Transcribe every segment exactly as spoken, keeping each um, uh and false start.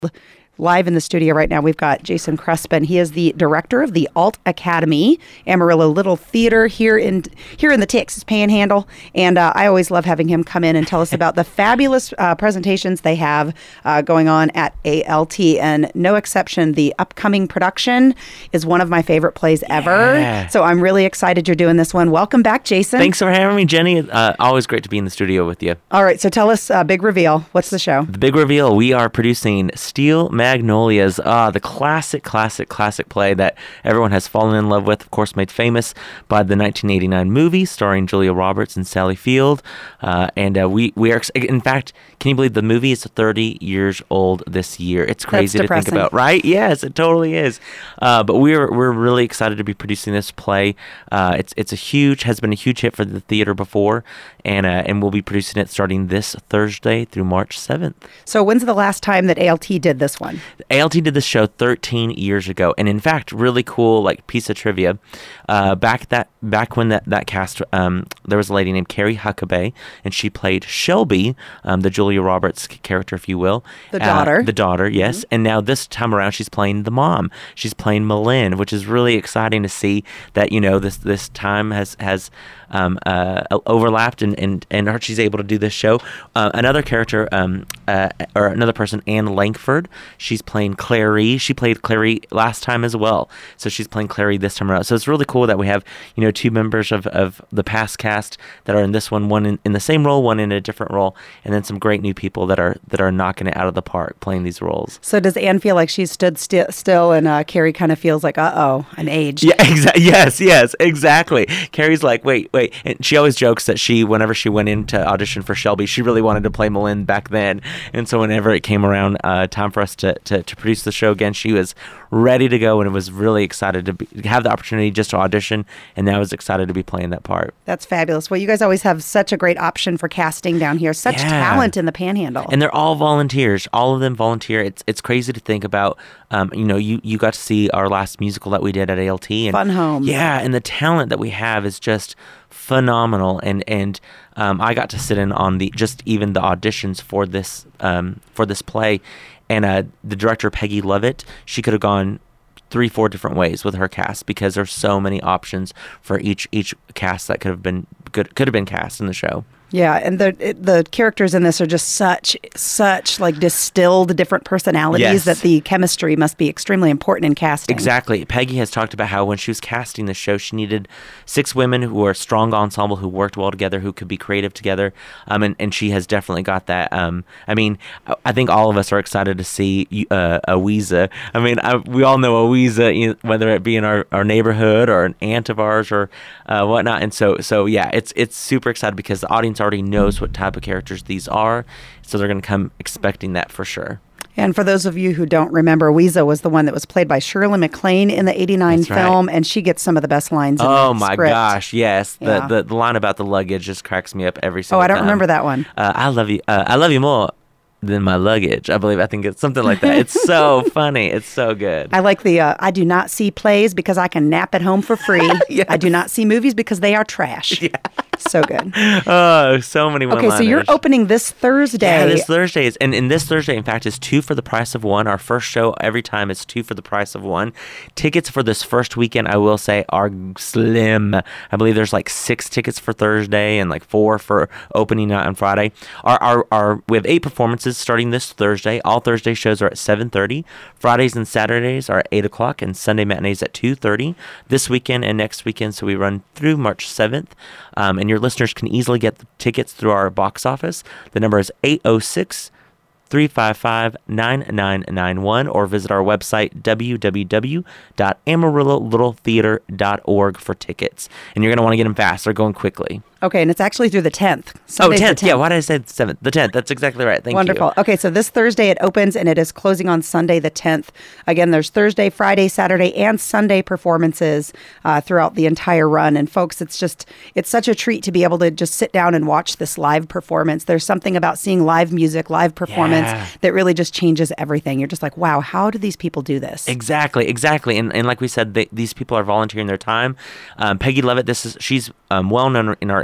Live in the studio right now, we've got Jason Crespin. He is the director of the Alt Academy, Amarillo Little Theater here in here in the Texas Panhandle. And uh, I always love having him come in and tell us about the fabulous uh, presentations they have uh, going on at A L T. And no exception, the upcoming production is one of my favorite plays ever. Yeah. So I'm really excited you're doing this one. Welcome back, Jason. Thanks for having me, Jenny. Uh, always great to be in the studio with you. All right, so tell us, uh, big reveal. What's the show? The big reveal, we are producing Steel Magnolias, uh, the classic, classic, classic play that everyone has fallen in love with, of course, made famous by the nineteen eighty-nine movie starring Julia Roberts and Sally Field. Uh, and uh, we, we are, in fact, can you believe the movie is thirty years old this year? It's crazy to think about, right? Yes, it totally is. Uh, but we're we're really excited to be producing this play. Uh, it's it's a huge, has been a huge hit for the theater before, and uh, and we'll be producing it starting this Thursday through March seventh. So when's the last time that A L T did this one? A L T did this show thirteen years ago, and in fact, really cool like piece of trivia. Uh, back that back when that that cast, um, there was a lady named Carrie Huckabee, and she played Shelby, um, the Julia Roberts character, if you will, the daughter. Uh, the daughter, yes. Mm-hmm. And now this time around, she's playing the mom. She's playing Malin, which is really exciting to see that you know this this time has has. Um, uh, overlapped and, and, and her, she's able to do this show. Uh, another character, um, uh, or another person, Anne Langford, she's playing Clary. She played Clary last time as well. So she's playing Clary this time around. So it's really cool that we have, you know, two members of, of the past cast that are in this one, one in, in the same role, one in a different role, and then some great new people that are that are knocking it out of the park playing these roles. So does Anne feel like she's stood sti- still and uh, Carrie kind of feels like, uh-oh, I'm aged? Yeah, exactly. Yes, yes, exactly. Carrie's like, wait, wait. And she always jokes that she, whenever she went into audition for Shelby, she really wanted to play Malin back then. And so whenever it came around uh, time for us to, to, to produce the show again, she was ready to go and was really excited to be, have the opportunity just to audition. And now is excited to be playing that part. That's fabulous. Well, you guys always have such a great option for casting down here. Such yeah. talent in the Panhandle. And they're all volunteers. All of them volunteer. It's it's crazy to think about. Um, you know, you, you got to see our last musical that we did at A L T. And, Fun Home. Yeah, and the talent that we have is just phenomenal. And and um, I got to sit in on the just even the auditions for this um, for this play, and uh, the director Peggy Lovett, she could have gone three, four different ways with her cast because there's so many options for each each cast that could have been could could have been cast in the show. Yeah, and the the characters in this are just such, such like distilled different personalities yes. that the chemistry must be extremely important in casting. Exactly. Peggy has talked about how when she was casting the show, she needed six women who were a strong ensemble, who worked well together, who could be creative together, um, and, and she has definitely got that. Um, I mean, I think all of us are excited to see uh, Awiza. I mean, I, we all know Awiza, whether it be in our, our neighborhood or an aunt of ours or uh, whatnot, and so, so yeah, it's, it's super excited because the audience already knows what type of characters these are, so they're going to come expecting that for sure. And for those of you who don't remember, Weeza was the one that was played by Shirley MacLaine in the eighty-nine That's film, right. and she gets some of the best lines in oh the my script. gosh, yes. Yeah. The, the the line about the luggage just cracks me up every single Oh, I time. don't remember that one. Uh, I love you. Uh, I love you more than my luggage. I believe I think it's something like that. It's so funny. It's so good. I like the, uh, I do not see plays because I can nap at home for free. Yes. I do not see movies because they are trash. Yeah. So good. Oh, so many Okay, so you're opening this Thursday. Yeah, this Thursday is, and, and this Thursday, in fact, is two for the price of one. Our first show every time is two for the price of one. Tickets for this first weekend, I will say, are slim. I believe there's like six tickets for Thursday and like four for opening night on Friday. Our, our, our we have eight performances starting this Thursday. All Thursday shows are at seven thirty. Fridays and Saturdays are at eight o'clock, and Sunday matinees at two thirty. This weekend and next weekend, so we run through March seventh. Um, and your listeners can easily get the tickets through our box office. The number is eight oh six, three five five, nine nine nine one, or visit our website, w w w dot amarillo little theater dot org for tickets. And you're going to want to get them fast. They're going quickly. Okay, and it's actually through the tenth. Sunday's oh, tenth. tenth. Yeah, why did I say the seventh? The tenth. That's exactly right. Thank Wonderful. you. Wonderful. Okay, so this Thursday it opens, and it is closing on Sunday the tenth. Again, there's Thursday, Friday, Saturday, and Sunday performances uh, throughout the entire run. And folks, it's just, it's such a treat to be able to just sit down and watch this live performance. There's something about seeing live music, live performance yeah. that really just changes everything. You're just like, wow, how do these people do this? Exactly, exactly. And and like we said, they, these people are volunteering their time. Um, Peggy Lovett, this is she's um, well known in our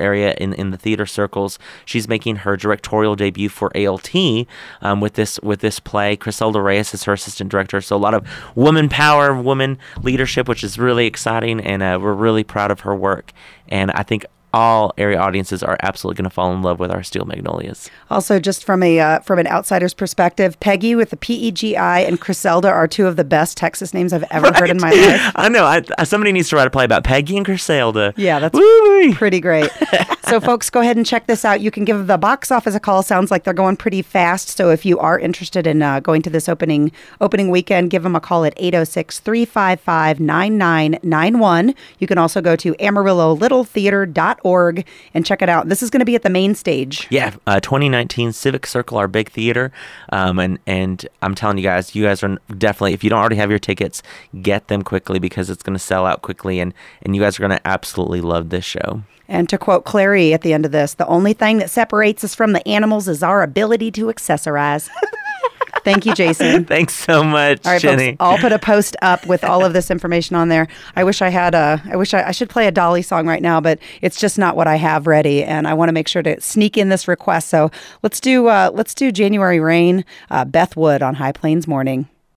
area in, in the theater circles. She's making her directorial debut for A L T um, with this with this play. Criselda Reyes is her assistant director. So a lot of woman power, woman leadership, which is really exciting, and uh, we're really proud of her work. And I think all area audiences are absolutely going to fall in love with our Steel Magnolias. Also, just from a uh, from an outsider's perspective, Peggy with the P E G I and Criselda are two of the best Texas names I've ever Right? heard in my life. I know. I, I, somebody needs to write a play about Peggy and Criselda. Yeah, that's Woo-wee. pretty great. So, folks, go ahead and check this out. You can give the box office a call. Sounds like they're going pretty fast. So, if you are interested in uh, going to this opening opening weekend, give them a call at eight oh six, three five five, nine nine nine one. You can also go to amarillo little theater dot org and check it out. This is going to be at the main stage. Yeah, uh, twenty nineteen Civic Circle, our big theater. Um, and, and I'm telling you guys, you guys are definitely, if you don't already have your tickets, get them quickly because it's going to sell out quickly. And, and you guys are going to absolutely love this show. And to quote Clary at the end of this, the only thing that separates us from the animals is our ability to accessorize. Thank you, Jason. Thanks so much, All right, Jenny. folks, I'll put a post up with all of this information on there. I wish I had a, I wish I, I should play a Dolly song right now, but it's just not what I have ready. And I want to make sure to sneak in this request. So let's do, uh, let's do January Rain, uh, Beth Wood on High Plains Morning.